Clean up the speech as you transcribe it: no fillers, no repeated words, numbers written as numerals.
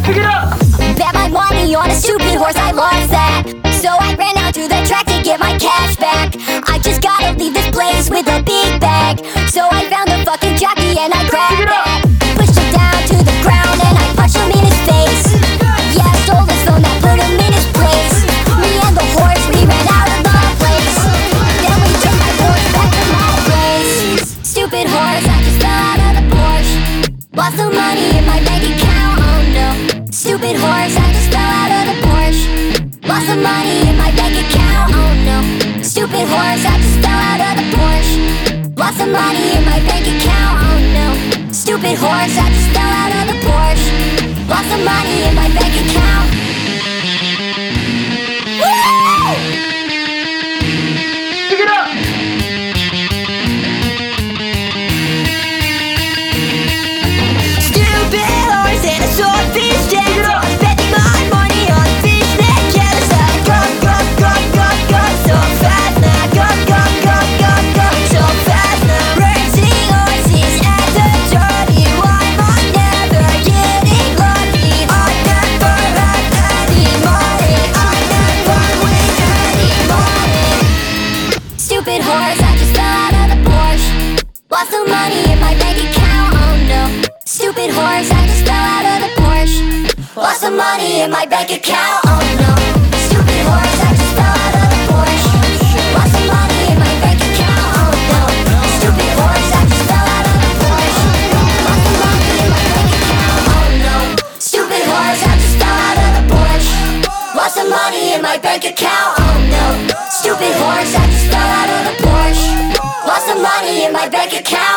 Pick it up! Bet my money on a stupid horse, I lost that. So I ran out to the track to get my cash back. I just gotta leave this place with a big bag. So I found a fucking jockey and I grabbed that. Pushed him down to the ground and I punched him in his face. Yeah, I stole his phone, that put him in his place. Me and the horse, we ran out of the place. Then we took my horse back to my place. Stupid horse, I just fell out of the Porsche. Lost the money in my bank account, oh no. Stupid horse, I just fell out of the Porsche. Lost the money in my bank account, oh no. Stupid horse, I just fell out of the Porsche. Lost the money in my bank account, oh no. Stupid horse, I just fell out of the Porsche. Lost the money in my bank account. Woo! Pick it up! Stupid horse and a swordfish dance. Spending my money on fish that careless. I go so fast now. Go so fast now. Racing horses at the dirty one. I'm never getting lucky. I never have any money. I never win any money. Stupid horse, I just fell out of the Porsche. Lost the money in my bank account, oh no. Stupid horse, I just fell out of the Porsche. Lost the money in my bank account, oh no. Stupid horse, I just fell out of the Porsche. Lost the money in my bank account, oh no. Stupid horse, I just fell out of the Porsche. Lost the money in my bank account, oh no. Stupid horse, I just fell out of the Porsche. Lost the money in my bank account, oh no. Stupid horse, I just fell out of the Porsche. Lost the money in my bank account.